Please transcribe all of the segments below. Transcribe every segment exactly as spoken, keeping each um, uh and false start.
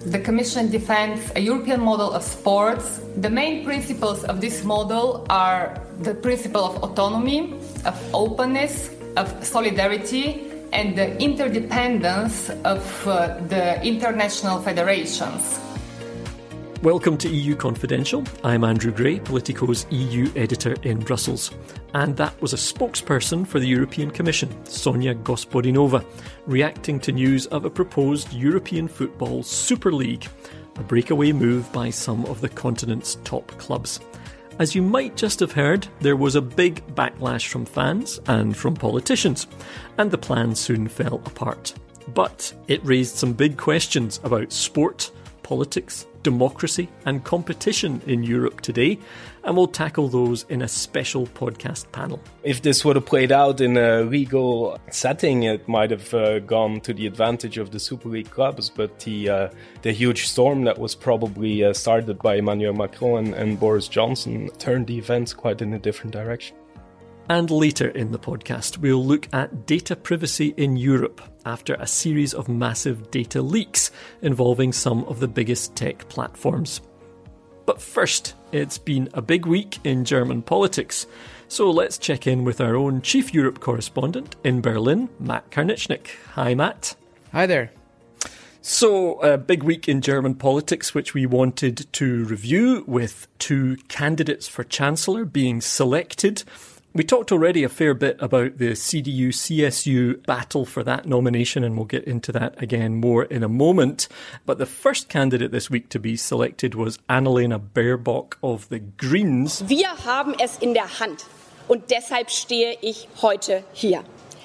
The Commission defends a European model of sports. The main principles of this model are the principle of autonomy, of openness, of solidarity, and the interdependence of uh, the international federations. Welcome to E U Confidential. I'm Andrew Gray, Politico's E U editor in Brussels. And that was a spokesperson for the European Commission, Sonia Gospodinova, reacting to news of a proposed European Football Super League, a breakaway move by some of the continent's top clubs. As you might just have heard, there was a big backlash from fans and from politicians, and the plan soon fell apart. But it raised some big questions about sport, politics, democracy and competition in Europe today, and we'll tackle those in a special podcast panel. If this would have played out in a legal setting, it might have uh, gone to the advantage of the Super League clubs, but the uh, the huge storm that was probably uh, started by Emmanuel Macron and, and Boris Johnson turned the events quite in a different direction. And later in the podcast, we'll look at data privacy in Europe after a series of massive data leaks involving some of the biggest tech platforms. But first, it's been a big week in German politics. So let's check in with our own Chief Europe correspondent in Berlin, Matt Karnichnik. Hi, Matt. Hi there. So, a big week in German politics, which we wanted to review with two candidates for Chancellor being selected. We talked already a fair bit about the C D U C S U battle for that nomination, and we'll get into that again more in a moment. But the first candidate this week to be selected was Annalena Baerbock of the Greens. Wir haben es in der Hand und deshalb stehe ich heute hier.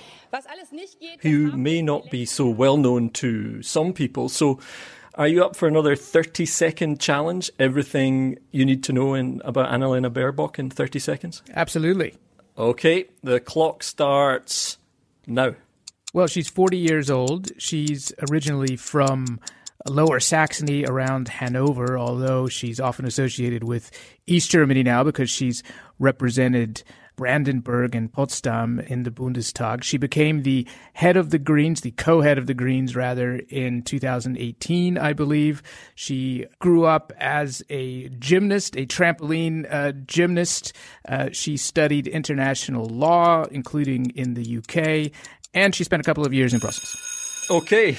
Who may not be so well known to some people. So are you up for another thirty second challenge? Everything you need to know in, about Annalena Baerbock in thirty seconds? Absolutely. Okay, the clock starts now. Well, she's forty years old. She's originally from Lower Saxony around Hanover, although she's often associated with East Germany now because she's represented Brandenburg and Potsdam in the Bundestag. She became the head of the Greens, the co-head of the Greens, rather, in two thousand eighteen, I believe. She grew up as a gymnast, a trampoline uh, gymnast. Uh, she studied international law, including in the U K, and she spent a couple of years in Brussels. Okay,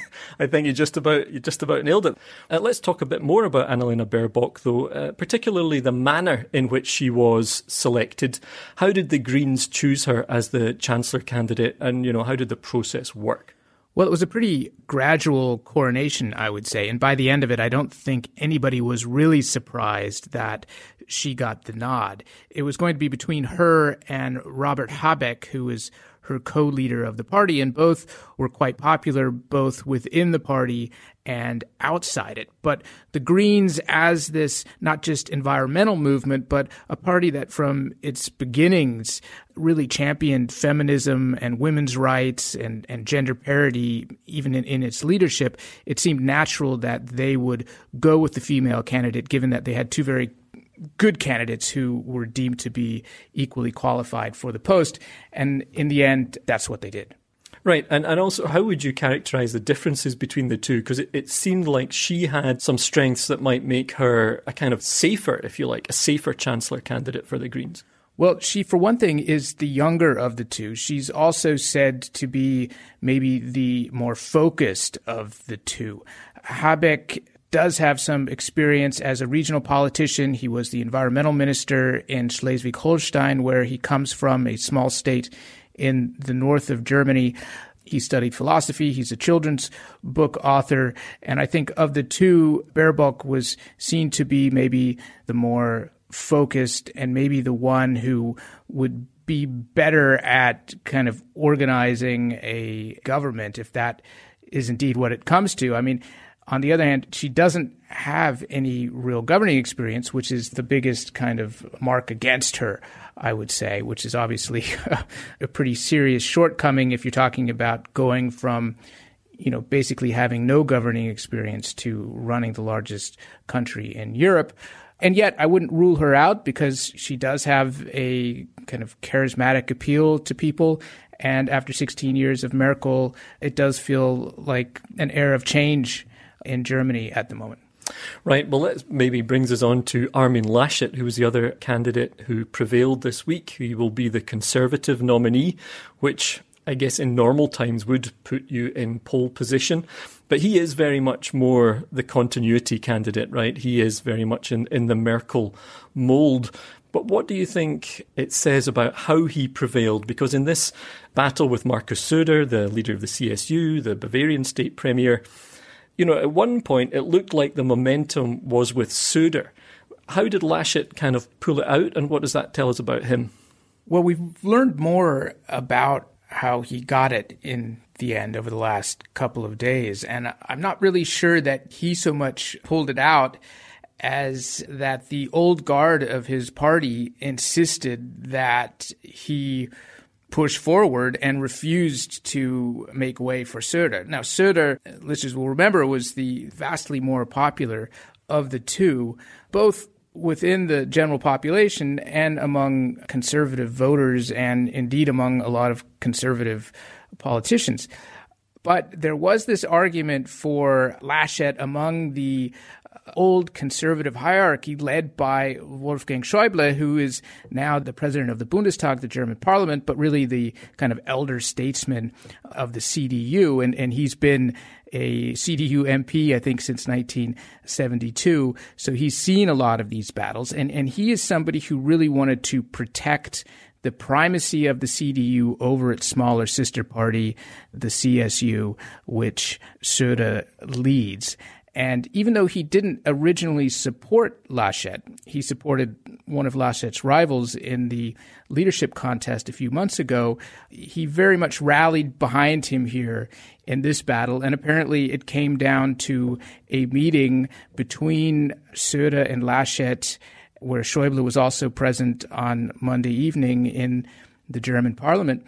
I think you just about you just about nailed it. Uh, let's talk a bit more about Annalena Baerbock, though, uh, particularly the manner in which she was selected. How did the Greens choose her as the Chancellor candidate, and you know how did the process work? Well, it was a pretty gradual coronation, I would say, and by the end of it, I don't think anybody was really surprised that she got the nod. It was going to be between her and Robert Habeck, who is her co-leader of the party, and both were quite popular, both within the party and outside it. But the Greens, as this not just environmental movement, but a party that from its beginnings really championed feminism and women's rights and, and gender parity, even in, in its leadership, it seemed natural that they would go with the female candidate, given that they had two very good candidates who were deemed to be equally qualified for the post. And in the end, that's what they did. Right. And, and also, how would you characterize the differences between the two? Because it, it seemed like she had some strengths that might make her a kind of safer, if you like, a safer Chancellor candidate for the Greens. Well, she, for one thing, is the younger of the two. She's also said to be maybe the more focused of the two. Habeck does have some experience as a regional politician. He was the environmental minister in Schleswig-Holstein, where he comes from, a small state in the north of Germany. He studied philosophy. He's a children's book author. And I think of the two, Baerbock was seen to be maybe the more focused and maybe the one who would be better at kind of organizing a government, if that is indeed what it comes to. I mean, on the other hand, she doesn't have any real governing experience, which is the biggest kind of mark against her, I would say, which is obviously a pretty serious shortcoming if you're talking about going from, you know, basically having no governing experience to running the largest country in Europe. And yet I wouldn't rule her out because she does have a kind of charismatic appeal to people. And after sixteen years of Merkel, it does feel like an era of change in Germany at the moment. Right, well, that maybe brings us on to Armin Laschet, who was the other candidate who prevailed this week. He will be the Conservative nominee, which I guess in normal times would put you in pole position. But he is very much more the continuity candidate, right? He is very much in, in the Merkel mould. But what do you think it says about how he prevailed? Because in this battle with Markus Söder, the leader of the C S U, the Bavarian state premier, you know, at one point it looked like the momentum was with Söder. How did Laschet kind of pull it out, and what does that tell us about him? Well, we've learned more about how he got it in the end over the last couple of days. And I'm not really sure that he so much pulled it out as that the old guard of his party insisted that he push forward and refused to make way for Söder. Now, Söder, listeners will remember, was the vastly more popular of the two, both within the general population and among conservative voters and indeed among a lot of conservative politicians. But there was this argument for Laschet among the old conservative hierarchy led by Wolfgang Schäuble, who is now the president of the Bundestag, the German parliament, but really the kind of elder statesman of the C D U. And, and he's been a C D U M P, I think, since nineteen seventy-two. So he's seen a lot of these battles. And, and he is somebody who really wanted to protect the primacy of the C D U over its smaller sister party, the C S U, which Söder leads. And even though he didn't originally support Laschet, he supported one of Laschet's rivals in the leadership contest a few months ago, he very much rallied behind him here in this battle. And apparently it came down to a meeting between Söder and Laschet, where Schäuble was also present on Monday evening in the German parliament,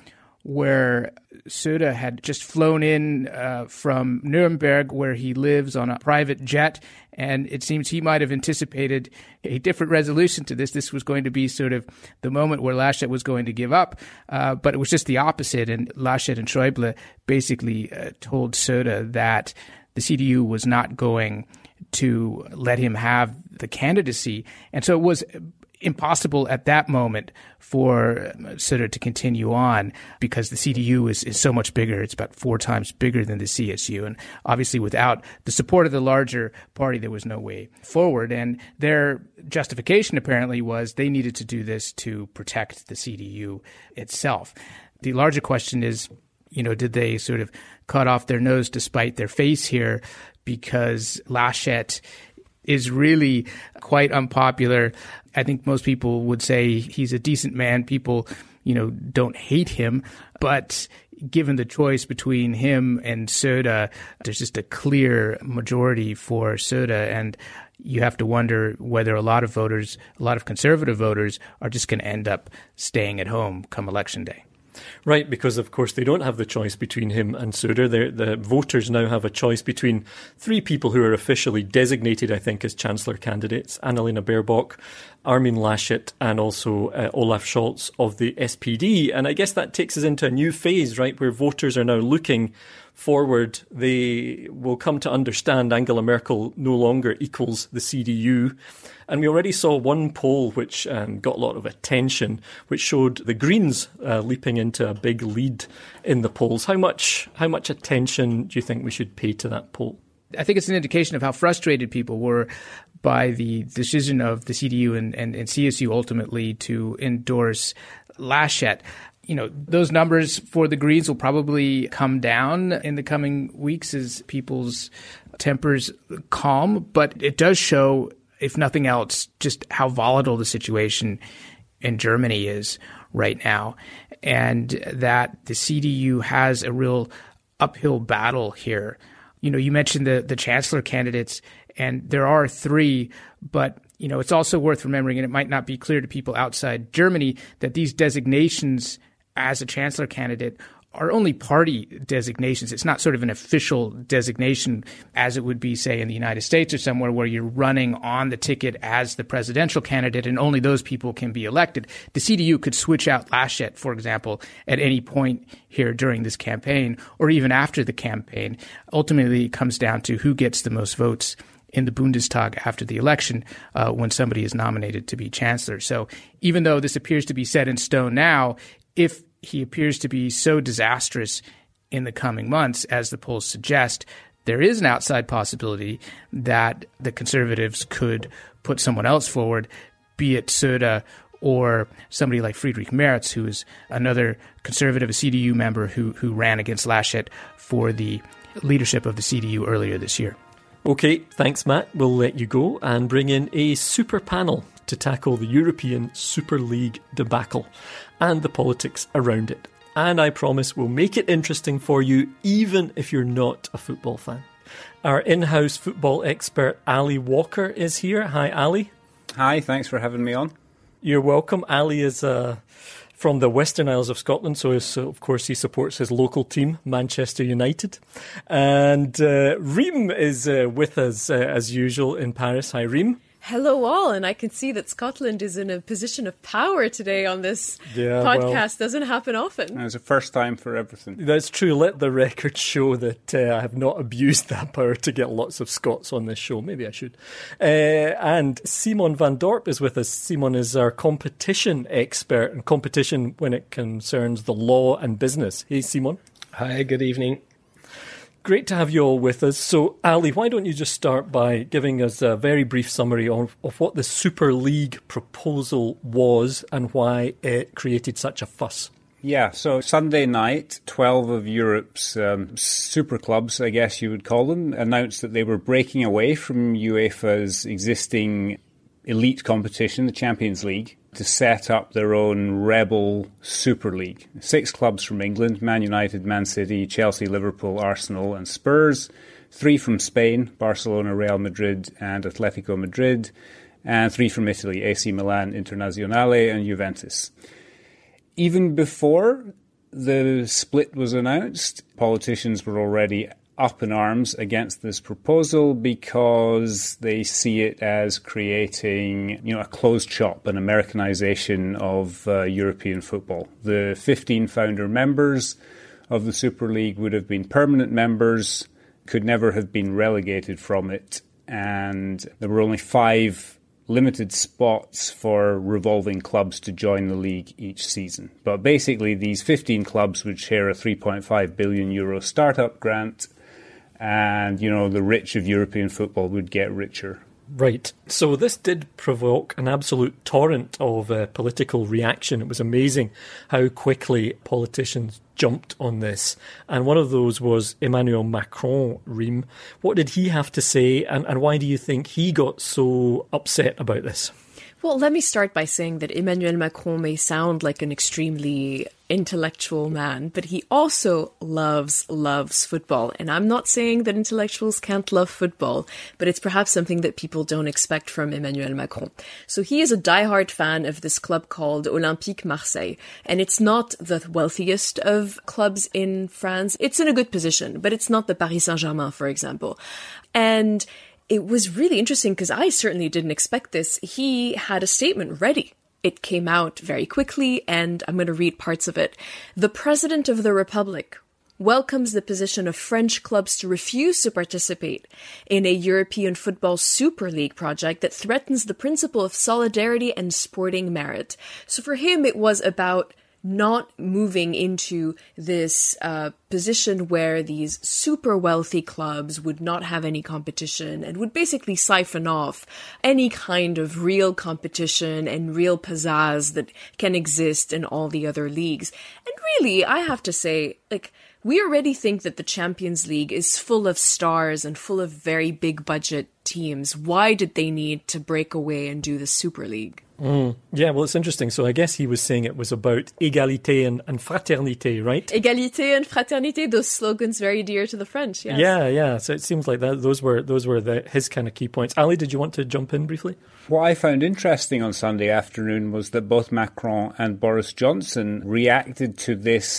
where Söder had just flown in uh, from Nuremberg, where he lives, on a private jet. And it seems he might have anticipated a different resolution to this. This was going to be sort of the moment where Laschet was going to give up. Uh, but it was just the opposite. And Laschet and Schäuble basically uh, told Söder that the C D U was not going to let him have the candidacy. And so it was impossible at that moment for Söder to continue on, because the C D U is, is so much bigger. It's about four times bigger than the C S U. And obviously without the support of the larger party, there was no way forward. And their justification apparently was they needed to do this to protect the C D U itself. The larger question is, you know, did they sort of cut off their nose to spite their face here, because Laschet is really quite unpopular. I think most people would say he's a decent man. People, you know, don't hate him. But given the choice between him and Söder, there's just a clear majority for Söder. And you have to wonder whether a lot of voters, a lot of conservative voters, are just going to end up staying at home come election day. Right, because of course they don't have the choice between him and Söder. They're, the voters now have a choice between three people who are officially designated, I think, as Chancellor candidates: Annalena Baerbock, Armin Laschet, and also uh, Olaf Scholz of the S P D. And I guess that takes us into a new phase, right, where voters are now looking forward. They will come to understand Angela Merkel no longer equals the C D U. And we already saw one poll which um, got a lot of attention, which showed the Greens uh, leaping into a big lead in the polls. How much how much attention do you think we should pay to that poll? I think it's an indication of how frustrated people were by the decision of the C D U and, and, and C S U ultimately to endorse Laschet. You know, those numbers for the Greens will probably come down in the coming weeks as people's tempers calm, but it does show, if nothing else, just how volatile the situation in Germany is right now, and that the C D U has a real uphill battle here. You know, you mentioned the, the chancellor candidates, and there are three, but, you know, it's also worth remembering, and it might not be clear to people outside Germany, that these designations as a chancellor candidate are only party designations. It's not sort of an official designation as it would be, say, in the United States or somewhere where you're running on the ticket as the presidential candidate and only those people can be elected. The C D U could switch out Laschet, for example, at any point here during this campaign or even after the campaign. Ultimately, it comes down to who gets the most votes in the Bundestag after the election uh, when somebody is nominated to be chancellor. So even though this appears to be set in stone now, if he appears to be so disastrous in the coming months, as the polls suggest, there is an outside possibility that the Conservatives could put someone else forward, be it Söder or somebody like Friedrich Merz, who is another Conservative, a C D U member who, who ran against Laschet for the leadership of the C D U earlier this year. OK, thanks, Matt. We'll let you go and bring in a super panel to tackle the European Super League debacle and the politics around it. And I promise we'll make it interesting for you, even if you're not a football fan. Our in-house football expert, Ali Walker, is here. Hi, Ali. Hi, thanks for having me on. You're welcome. Ali is uh, from the Western Isles of Scotland, so, so of course he supports his local team, Manchester United. And uh, Reem is uh, with us, uh, as usual, in Paris. Hi, Reem. Hello all, and I can see that Scotland is in a position of power today on this yeah, podcast. Well, doesn't happen often. It's a first time for everything. That's true. Let the record show that uh, I have not abused that power to get lots of Scots on this show. Maybe I should. Uh, and Simon van Dorp is with us. Simon is our competition expert, and competition when it concerns the law and business. Hey, Simon. Hi, good evening. Great to have you all with us. So, Ali, why don't you just start by giving us a very brief summary of, of what the Super League proposal was and why it created such a fuss? Yeah, so Sunday night, twelve of Europe's um, super clubs, I guess you would call them, announced that they were breaking away from UEFA's existing elite competition, the Champions League, to set up their own rebel Super League. Six clubs from England, Man United, Man City, Chelsea, Liverpool, Arsenal and Spurs. Three from Spain, Barcelona, Real Madrid and Atletico Madrid. And three from Italy, A C Milan, Internazionale and Juventus. Even before the split was announced, politicians were already up in arms against this proposal because they see it as creating, you know, a closed shop, an Americanization of uh, European football. The fifteen founder members of the Super League would have been permanent members, could never have been relegated from it, and there were only five limited spots for revolving clubs to join the league each season. But basically, these fifteen clubs would share a three point five billion euro startup grant. And, you know, the rich of European football would get richer. Right. So this did provoke an absolute torrent of uh, political reaction. It was amazing how quickly politicians jumped on this. And one of those was Emmanuel Macron, Reem. What did he have to say, and, and why do you think he got so upset about this? Well, let me start by saying that Emmanuel Macron may sound like an extremely intellectual man, but he also loves, loves football. And I'm not saying that intellectuals can't love football, but it's perhaps something that people don't expect from Emmanuel Macron. So he is a diehard fan of this club called Olympique Marseille. And it's not the wealthiest of clubs in France. It's in a good position, but it's not the Paris Saint-Germain, for example. And it was really interesting because I certainly didn't expect this. He had a statement ready. It came out very quickly, and I'm going to read parts of it. The President of the Republic welcomes the position of French clubs to refuse to participate in a European Football Super League project that threatens the principle of solidarity and sporting merit. So for him, it was about not moving into this uh, position where these super wealthy clubs would not have any competition and would basically siphon off any kind of real competition and real pizzazz that can exist in all the other leagues. And really, I have to say, like, we already think that the Champions League is full of stars and full of very big budget teams. Why did they need to break away and do the Super League? Mm. Yeah, well, it's interesting. So I guess he was saying it was about égalité and, and fraternité, right? Égalité and fraternité, those slogans very dear to the French, yes. Yeah, yeah. So it seems like that. Those were those were the, his kind of key points. Ali, did you want to jump in briefly? What I found interesting on Sunday afternoon was that both Macron and Boris Johnson reacted to this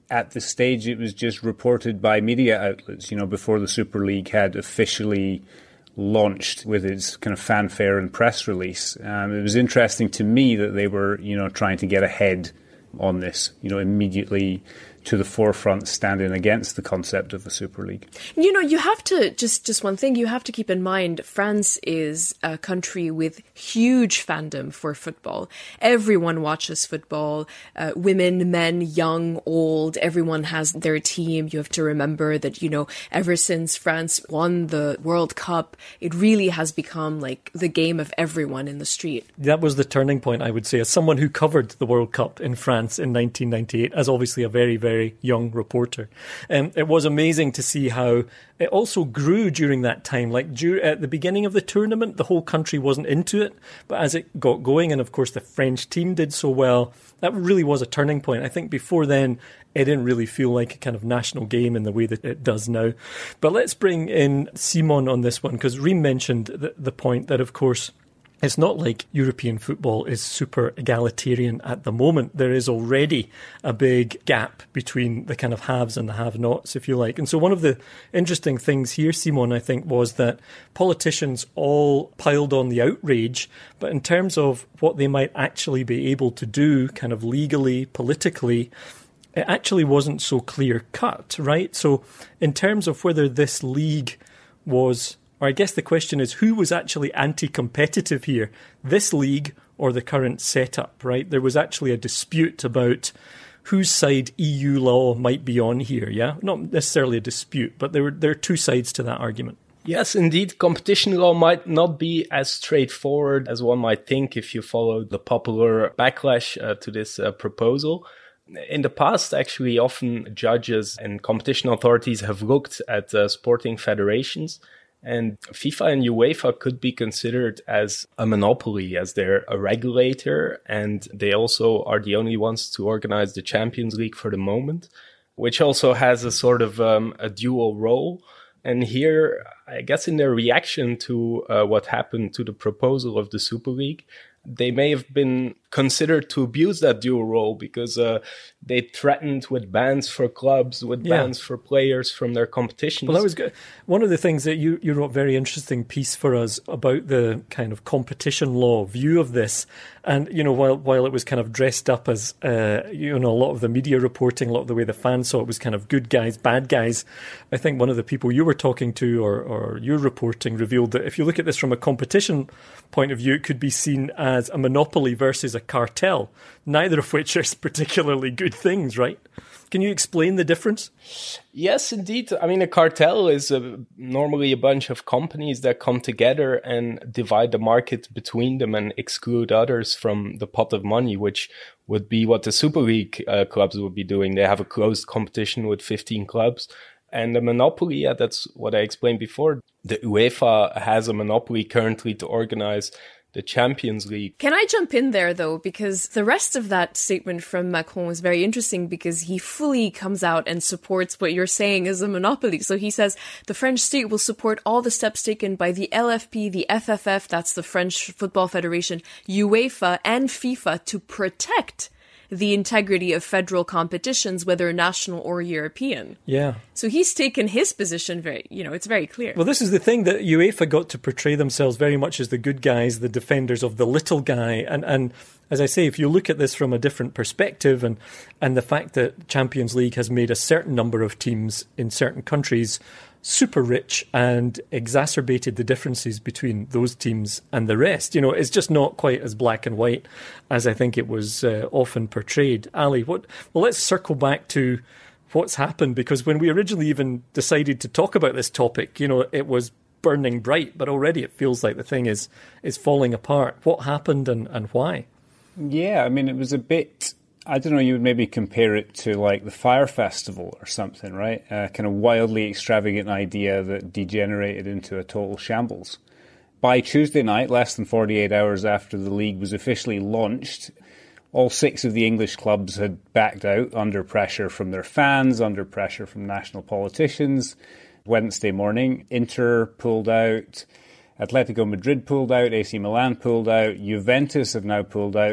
at the stage it was just reported by media outlets, you know, before the Super League had officially launched with its kind of fanfare and press release. Um, it was interesting to me that they were, you know, trying to get ahead on this, you know, immediately to the forefront, standing against the concept of the Super League. You know, you have to, just, just one thing, you have to keep in mind, France is a country with huge fandom for football. Everyone watches football, uh, women, men, young, old, everyone has their team. You have to remember that, you know, ever since France won the World Cup, it really has become like the game of everyone in the street. That was the turning point, I would say, as someone who covered the World Cup in France in nineteen ninety-eight, as obviously a very, very young reporter. Um, it was amazing to see how it also grew during that time. Like dur- at the beginning of the tournament, the whole country wasn't into it, but as it got going, and of course the French team did so well, that really was a turning point. I think before then, it didn't really feel like a kind of national game in the way that it does now. But let's bring in Simon on this one, because Reem mentioned the, the point that, of course, it's not like European football is super egalitarian at the moment. There is already a big gap between the kind of haves and the have-nots, if you like. And so one of the interesting things here, Simon, I think, was that politicians all piled on the outrage, but in terms of what they might actually be able to do kind of legally, politically, it actually wasn't so clear-cut, right? So in terms of whether this league was... Or I guess the question is, who was actually anti-competitive here? This league or the current setup, right? There was actually a dispute about whose side E U law might be on here, yeah? Not necessarily a dispute, but there were there are two sides to that argument. Yes, indeed. Competition law might not be as straightforward as one might think if you follow the popular backlash uh, to this uh, proposal. In the past, actually, often judges and competition authorities have looked at uh, sporting federations, and FIFA and UEFA could be considered as a monopoly, as they're a regulator, and they also are the only ones to organize the Champions League for the moment, which also has a sort of um, a dual role. And here, I guess in their reaction to uh, what happened to the proposal of the Super League, they may have been considered to abuse that dual role because uh, they threatened with bans for clubs, with yeah. bans for players from their competitions. Well, that was good. One of the things that you, you wrote a very interesting piece for us about the kind of competition law view of this. And, you know, while while it was kind of dressed up as, uh, you know, a lot of the media reporting, a lot of the way the fans saw it was kind of good guys, bad guys, I think one of the people you were talking to or, or your reporting revealed that if you look at this from a competition point of view, it could be seen as a monopoly versus a cartel, neither of which are particularly good things, right? Can you explain the difference? Yes, indeed. I mean, a cartel is a, normally a bunch of companies that come together and divide the market between them and exclude others from the pot of money, which would be what the Super League uh, clubs would be doing. They have a closed competition with fifteen clubs. And the monopoly, yeah, that's what I explained before. The UEFA has a monopoly currently to organize the Champions League. Can I jump in there, though? Because the rest of that statement from Macron was very interesting because he fully comes out and supports what you're saying is a monopoly. So he says the French state will support all the steps taken by the L F P, the F F F, that's the French Football Federation, UEFA and FIFA to protect the integrity of federal competitions, whether national or European. Yeah. So he's taken his position very, you know, it's very clear. Well, this is the thing that UEFA got to portray themselves very much as the good guys, the defenders of the little guy. And, and as I say, if you look at this from a different perspective and, and the fact that Champions League has made a certain number of teams in certain countries super rich and exacerbated the differences between those teams and the rest. You know, it's just not quite as black and white as I think it was uh, often portrayed. Ali, what? Well, let's circle back to what's happened, because when we originally even decided to talk about this topic, you know, it was burning bright, but already it feels like the thing is is falling apart. What happened and, and why? Yeah, I mean, it was a bit... I don't know, you would maybe compare it to like the Fire Festival or something, right? A kind of wildly extravagant idea that degenerated into a total shambles. By Tuesday night, less than forty-eight hours after the league was officially launched, all six of the English clubs had backed out under pressure from their fans, under pressure from national politicians. Wednesday morning, Inter pulled out, Atletico Madrid pulled out, A C Milan pulled out, Juventus have now pulled out, and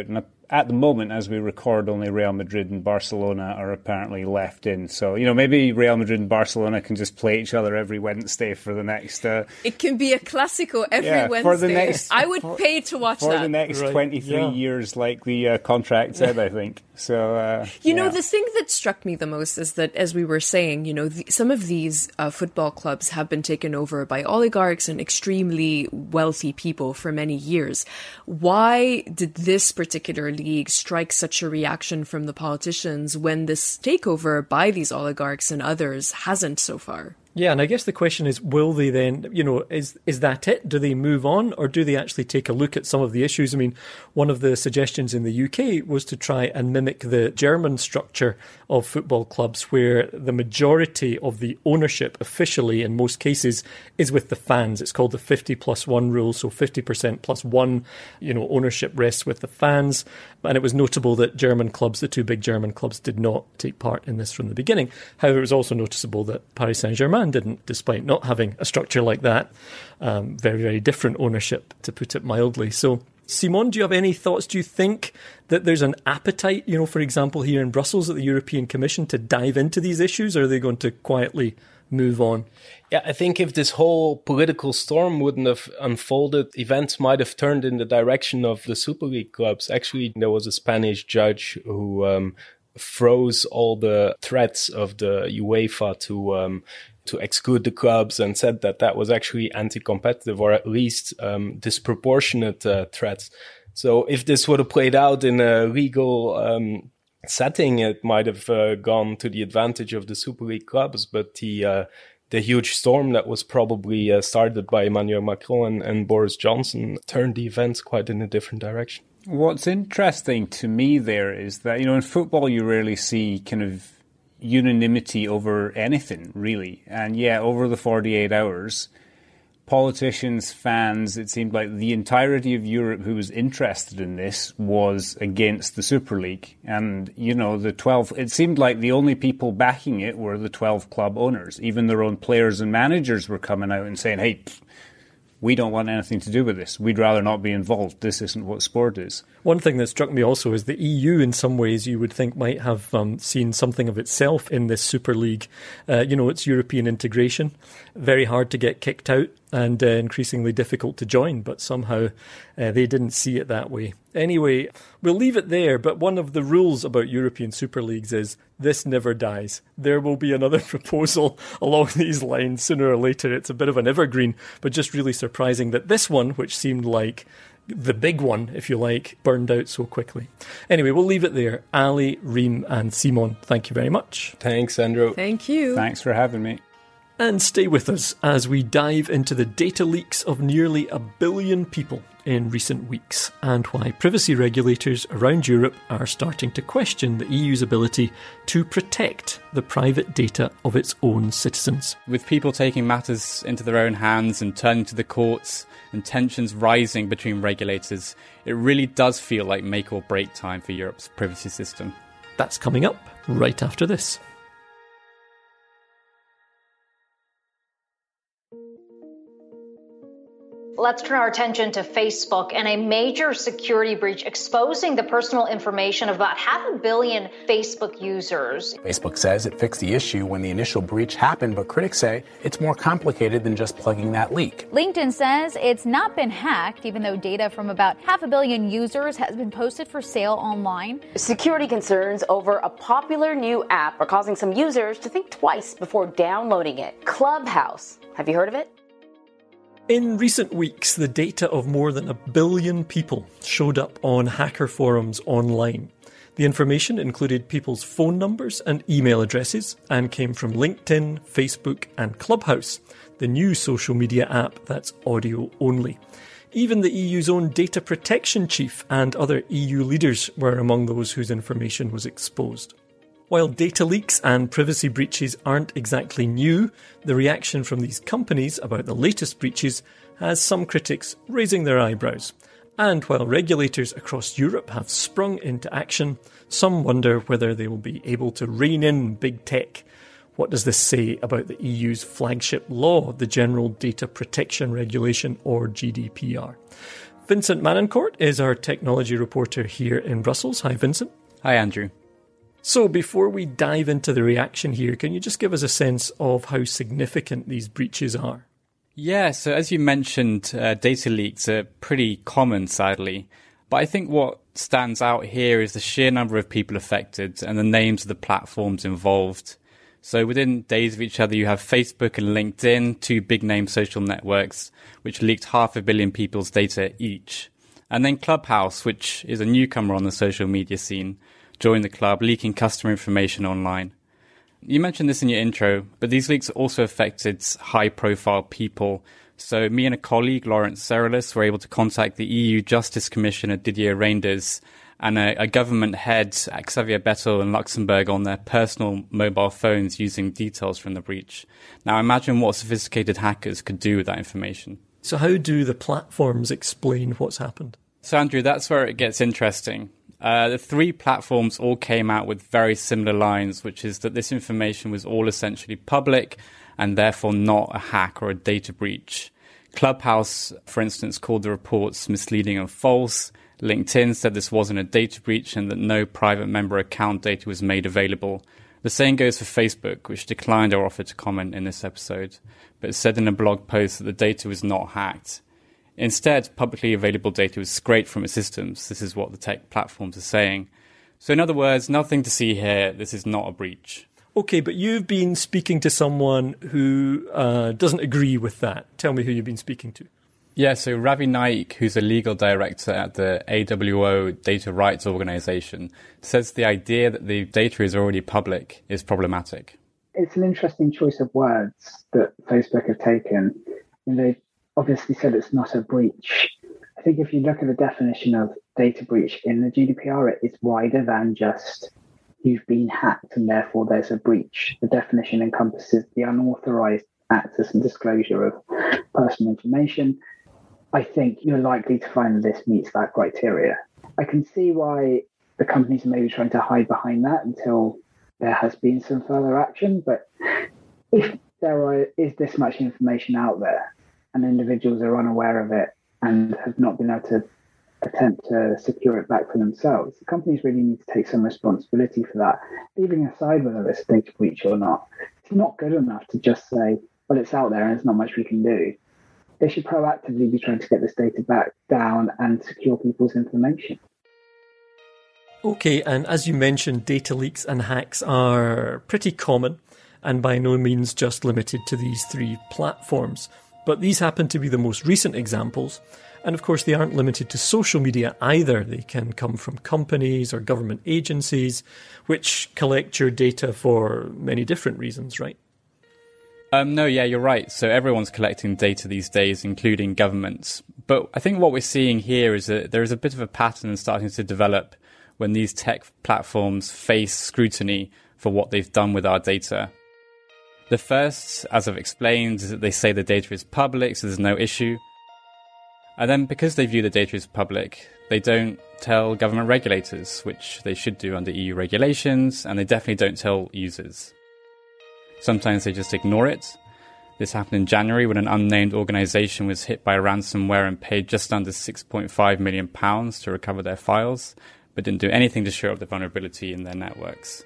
at the moment, as we record, only Real Madrid and Barcelona are apparently left in. So, you know, maybe Real Madrid and Barcelona can just play each other every Wednesday for the next... Uh, it can be a Clásico every yeah, Wednesday. For the next, I would for, pay to watch for that. For the next right. twenty-three yeah. years, like the uh, contract said, I think. So, uh, You yeah. know, the thing that struck me the most is that, as we were saying, you know, the, some of these uh, football clubs have been taken over by oligarchs and extremely wealthy people for many years. Why did this particular league strike such a reaction from the politicians when this takeover by these oligarchs and others hasn't so far? Yeah, and I guess the question is, will they then, you know, is is that it? Do they move on, or do they actually take a look at some of the issues? I mean, one of the suggestions in the U K was to try and mimic the German structure of football clubs, where the majority of the ownership officially, in most cases, is with the fans. It's called the fifty plus one rule, so fifty percent plus one, you know, ownership rests with the fans. And it was notable that German clubs, the two big German clubs, did not take part in this from the beginning. However, it was also noticeable that Paris Saint-Germain didn't, despite not having a structure like that. Um, very, very different ownership, to put it mildly. So, Simon, do you have any thoughts? Do you think that there's an appetite, you know, for example, here in Brussels at the European Commission to dive into these issues, or are they going to quietly move on? Yeah, I think if this whole political storm wouldn't have unfolded, events might have turned in the direction of the Super League clubs. Actually, there was a Spanish judge who um, froze all the threats of the UEFA to um, to exclude the clubs, and said that that was actually anti-competitive, or at least um, disproportionate uh, threats. So if this would have played out in a legal um, setting, it might have uh, gone to the advantage of the Super League clubs. But the uh, the huge storm that was probably uh, started by Emmanuel Macron and, and Boris Johnson turned the events quite in a different direction. What's interesting to me there is that, you know, in football you rarely see kind of unanimity over anything, really. And yeah, over the forty-eight hours, politicians, fans, it seemed like the entirety of Europe who was interested in this was against the Super League. And, you know, the twelve, it seemed like the only people backing it were the twelve club owners. Even their own players and managers were coming out and saying, hey, we don't want anything to do with this. We'd rather not be involved. This isn't what sport is. One thing that struck me also is the E U, in some ways, you would think might have um, seen something of itself in this Super League. Uh, you know, it's European integration, very hard to get kicked out and uh, increasingly difficult to join, but somehow uh, they didn't see it that way. Anyway, we'll leave it there, but one of the rules about European Super Leagues is this never dies. There will be another proposal along these lines sooner or later. It's a bit of an evergreen, but just really surprising that this one, which seemed like the big one, if you like, burned out so quickly. Anyway, we'll leave it there. Ali, Reem and Simon, thank you very much. Thanks, Andrew. Thank you. Thanks for having me. And stay with us as we dive into the data leaks of nearly a billion people in recent weeks, and why privacy regulators around Europe are starting to question the E U's ability to protect the private data of its own citizens. With people taking matters into their own hands and turning to the courts and tensions rising between regulators, it really does feel like make or break time for Europe's privacy system. That's coming up right after this. Let's turn our attention to Facebook and a major security breach exposing the personal information of about half a billion Facebook users. Facebook says it fixed the issue when the initial breach happened, but critics say it's more complicated than just plugging that leak. LinkedIn says it's not been hacked, even though data from about half a billion users has been posted for sale online. Security concerns over a popular new app are causing some users to think twice before downloading it. Clubhouse. Have you heard of it? In recent weeks, the data of more than a billion people showed up on hacker forums online. The information included people's phone numbers and email addresses and came from LinkedIn, Facebook and Clubhouse, the new social media app that's audio only. Even the E U's own data protection chief and other E U leaders were among those whose information was exposed. While data leaks and privacy breaches aren't exactly new, the reaction from these companies about the latest breaches has some critics raising their eyebrows. And while regulators across Europe have sprung into action, some wonder whether they will be able to rein in big tech. What does this say about the E U's flagship law, the General Data Protection Regulation, or G D P R? Vincent Manencourt is our technology reporter here in Brussels. Hi, Vincent. Hi, Andrew. So before we dive into the reaction here, can you just give us a sense of how significant these breaches are? Yeah, so as you mentioned, uh, data leaks are pretty common, sadly. But I think what stands out here is the sheer number of people affected and the names of the platforms involved. So within days of each other, you have Facebook and LinkedIn, two big-name social networks, which leaked half a billion people's data each. And then Clubhouse, which is a newcomer on the social media scene, joined the club, leaking customer information online. You mentioned this in your intro, but these leaks also affected high-profile people. So me and a colleague, Lawrence Serelis, were able to contact the E U Justice Commissioner Didier Reynders and a, a government head, Xavier Bettel in Luxembourg, on their personal mobile phones using details from the breach. Now imagine what sophisticated hackers could do with that information. So how do the platforms explain what's happened? So Andrew, that's where it gets interesting. Uh, the three platforms all came out with very similar lines, which is that this information was all essentially public and therefore not a hack or a data breach. Clubhouse, for instance, called the reports misleading and false. LinkedIn said this wasn't a data breach and that no private member account data was made available. The same goes for Facebook, which declined our offer to comment in this episode, but said in a blog post that the data was not hacked. Instead, publicly available data was scraped from its systems. This is what the tech platforms are saying. So in other words, nothing to see here. This is not a breach. Okay, but you've been speaking to someone who uh, doesn't agree with that. Tell me who you've been speaking to. Yeah, so Ravi Naik, who's a legal director at the A W O Data Rights Organization, says the idea that the data is already public is problematic. It's an interesting choice of words that Facebook have taken. And they've obviously said it's not a breach. I think if you look at the definition of data breach in the G D P R, it's wider than just you've been hacked and therefore there's a breach. The definition encompasses the unauthorized access and disclosure of personal information. I think you're likely to find that this meets that criteria. I can see why the companies are maybe trying to hide behind that until there has been some further action. But if there are, is this much information out there and individuals are unaware of it and have not been able to attempt to secure it back for themselves, the companies really need to take some responsibility for that. Leaving aside whether it's a data breach or not, it's not good enough to just say, well, it's out there and there's not much we can do. They should proactively be trying to get this data back down and secure people's information. Okay, and as you mentioned, data leaks and hacks are pretty common and by no means just limited to these three platforms. But these happen to be the most recent examples. And of course, they aren't limited to social media either. They can come from companies or government agencies, which collect your data for many different reasons, right? Um, no, yeah, you're right. So everyone's collecting data these days, including governments. But I think what we're seeing here is that there is a bit of a pattern starting to develop when these tech platforms face scrutiny for what they've done with our data. The first, as I've explained, is that they say the data is public, so there's no issue. And then because they view the data as public, they don't tell government regulators, which they should do under E U regulations, and they definitely don't tell users. Sometimes they just ignore it. This happened in January when an unnamed organisation was hit by ransomware and paid just under six point five million pounds to recover their files, but didn't do anything to show up the vulnerability in their networks.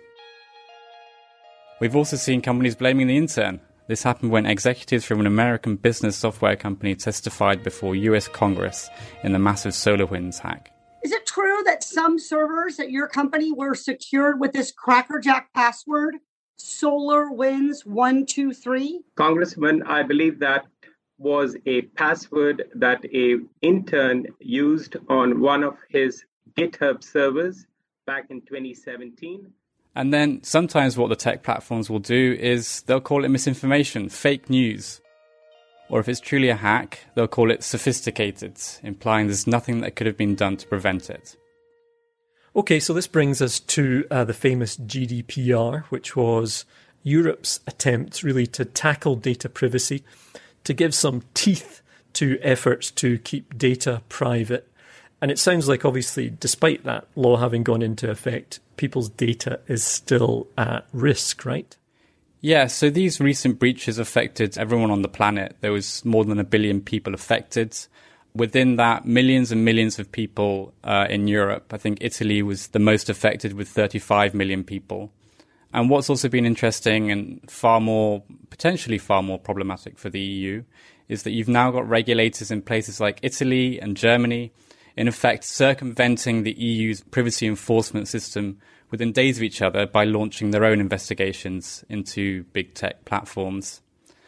We've also seen companies blaming the intern. This happened when executives from an American business software company testified before U S Congress in the massive SolarWinds hack. Is it true that some servers at your company were secured with this crackerjack password, SolarWinds one two three? Congressman, I believe that was a password that a intern used on one of his GitHub servers back in twenty seventeen. And then sometimes what the tech platforms will do is they'll call it misinformation, fake news. Or if it's truly a hack, they'll call it sophisticated, implying there's nothing that could have been done to prevent it. Okay, so this brings us to uh, the famous G D P R, which was Europe's attempt really to tackle data privacy, to give some teeth to efforts to keep data private. And it sounds like, obviously, despite that law having gone into effect, people's data is still at risk, right? Yeah, so these recent breaches affected everyone on the planet. There was more than a billion people affected. Within that, millions and millions of people uh, in Europe. I think Italy was the most affected with thirty-five million people. And what's also been interesting and far more, potentially far more problematic for the E U is that you've now got regulators in places like Italy and Germany, in effect circumventing the E U's privacy enforcement system within days of each other by launching their own investigations into big tech platforms.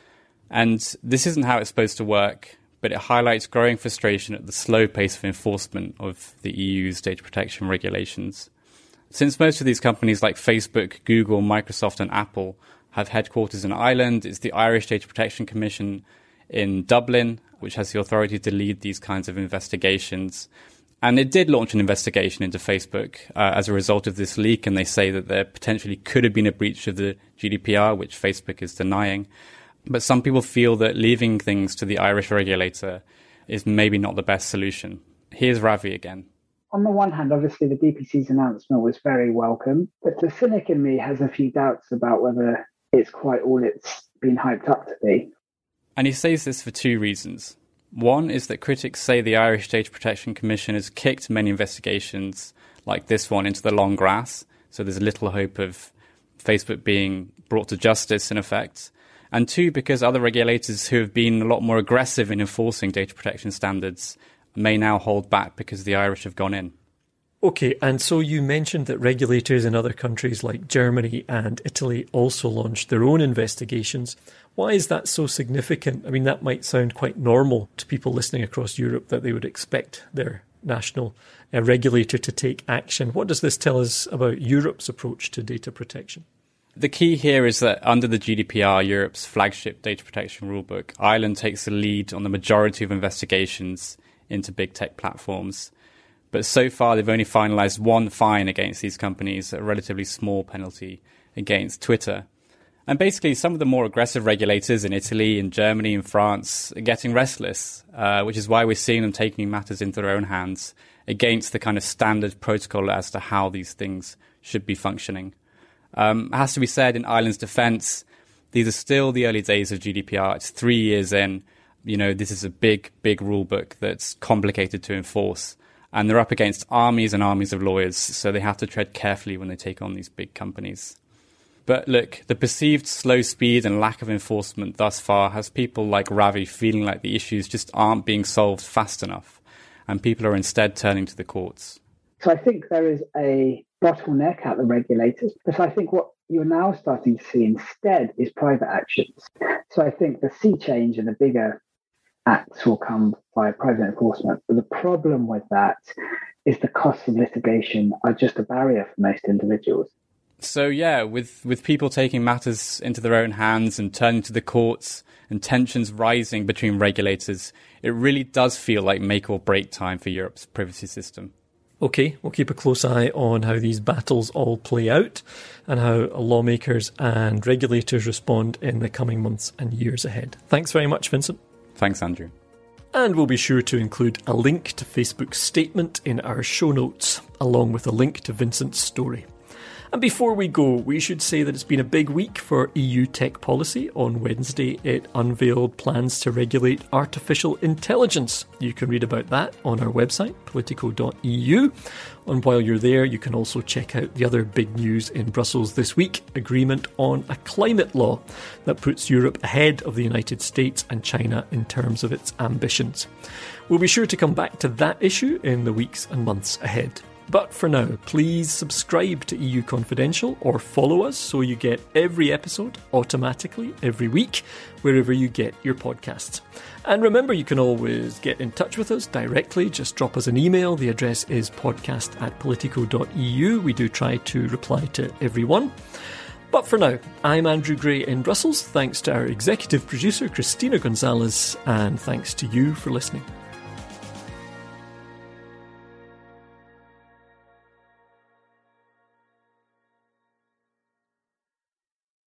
And this isn't how it's supposed to work, but it highlights growing frustration at the slow pace of enforcement of the E U's data protection regulations. Since most of these companies like Facebook, Google, Microsoft and Apple have headquarters in Ireland, it's the Irish Data Protection Commission in Dublin, which has the authority to lead these kinds of investigations. And it did launch an investigation into Facebook uh, as a result of this leak, and they say that there potentially could have been a breach of the G D P R, which Facebook is denying. But some people feel that leaving things to the Irish regulator is maybe not the best solution. Here's Ravi again. On the one hand, obviously, the D P C's announcement was very welcome, but the cynic in me has a few doubts about whether it's quite all it's been hyped up to be. And he says this for two reasons. One is that critics say the Irish Data Protection Commission has kicked many investigations like this one into the long grass, so there's little hope of Facebook being brought to justice in effect. And two, because other regulators who have been a lot more aggressive in enforcing data protection standards may now hold back because the Irish have gone in. OK, and so you mentioned that regulators in other countries like Germany and Italy also launched their own investigations. Why is that so significant? I mean, that might sound quite normal to people listening across Europe, that they would expect their national uh, regulator to take action. What does this tell us about Europe's approach to data protection? The key here is that under the G D P R, Europe's flagship data protection rulebook, Ireland takes the lead on the majority of investigations into big tech platforms. But so far, they've only finalised one fine against these companies, a relatively small penalty against Twitter. And basically, some of the more aggressive regulators in Italy, in Germany, in France are getting restless, uh, which is why we're seeing them taking matters into their own hands against the kind of standard protocol as to how these things should be functioning. Um, it has to be said, in Ireland's defence, these are still the early days of G D P R. It's three years in. You know, this is a big, big rule book that's complicated to enforce. And they're up against armies and armies of lawyers, so they have to tread carefully when they take on these big companies. But look, the perceived slow speed and lack of enforcement thus far has people like Ravi feeling like the issues just aren't being solved fast enough, and people are instead turning to the courts. So I think there is a bottleneck at the regulators, but I think what you're now starting to see instead is private actions. So I think the sea change and the bigger acts will come via private enforcement. But the problem with that is the costs of litigation are just a barrier for most individuals. So yeah, with, with people taking matters into their own hands and turning to the courts and tensions rising between regulators, it really does feel like make or break time for Europe's privacy system. OK, we'll keep a close eye on how these battles all play out and how lawmakers and regulators respond in the coming months and years ahead. Thanks very much, Vincent. Thanks, Andrew. And we'll be sure to include a link to Facebook's statement in our show notes, along with a link to Vincent's story. And before we go, we should say that it's been a big week for E U tech policy. On Wednesday, it unveiled plans to regulate artificial intelligence. You can read about that on our website, politico dot e u. And while you're there, you can also check out the other big news in Brussels this week, agreement on a climate law that puts Europe ahead of the United States and China in terms of its ambitions. We'll be sure to come back to that issue in the weeks and months ahead. But for now, please subscribe to E U Confidential or follow us so you get every episode automatically every week, wherever you get your podcasts. And remember, you can always get in touch with us directly. Just drop us an email. The address is podcast at politico dot e u. We do try to reply to everyone. But for now, I'm Andrew Gray in Brussels. Thanks to our executive producer, Christina Gonzalez, and thanks to you for listening.